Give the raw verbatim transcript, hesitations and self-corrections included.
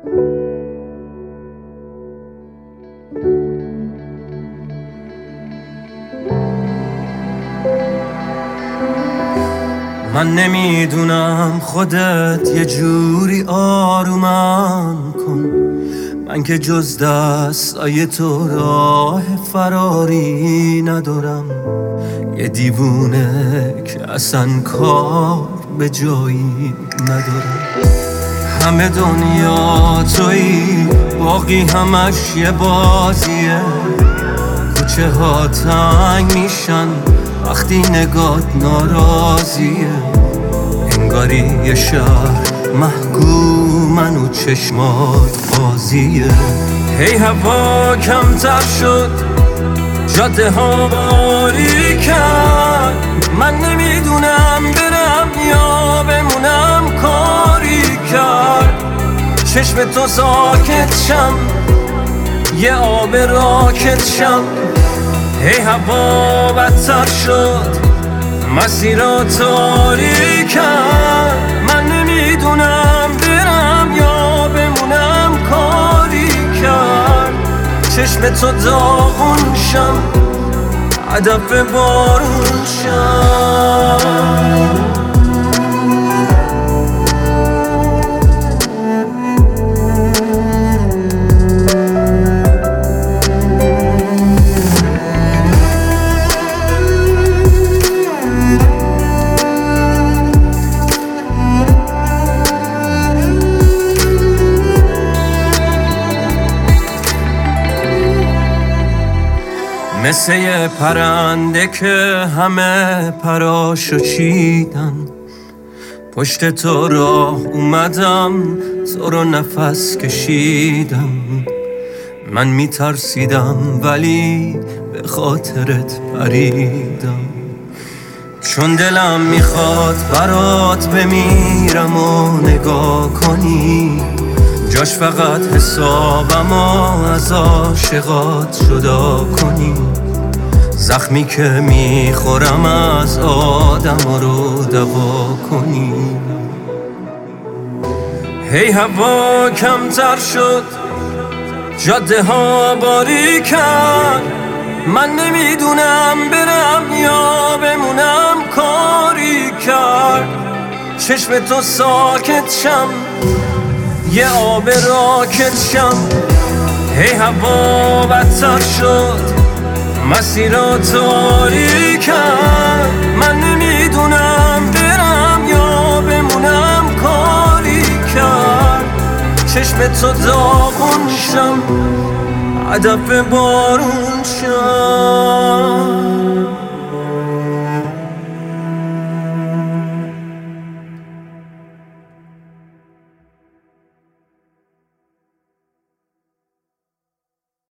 من نمیدونم خودت یه جوری آرومم کن، من که جز دستای تو راه فراری ندارم. یه دیوونه که اصلا کار به جایی ندارم. همه دنیا تویی، باقی همش یه بازیه. کوچه ها تنگ میشن وقتی نگات ناراضیه. انگاری یه شهر محکومن و چشمات بازیه. هی هوا کمتر شد، جاده ها باریکن. من نمیدونم برم یا بمونم، کاری کرد چشم تو ساکت شم، یه آب راکت شم. هی هوا بدتر شد، مسیرها تاریکن. من نمیدونم برم یا بمونم، کاری کرد چشم تو داغون شم، هدف بارون شم. مثل یه پرنده که همه پراشو چیدن، پشت تو راه اومدم، تو رو نفس کشیدم. من میترسیدم ولی به خاطرت پریدم، چون دلم میخواد برات بمیرم و نگاه کنی. جاش فقط حسابم از عاشقات جدا کنی. زخمی که میخورم از آدم رو دوا کنی. هی هوا کمتر شد، جاده ها باریکن. من نمیدونم برم یا بمونم، کاری کرد چشم تو ساکت شم، یه آب راکت شم. هی هوا بدتر شد، مسیرها تاریکن. من نمیدونم برم یا بمونم، کاری کرد چشم تو داغون شم، هدف بارون شم.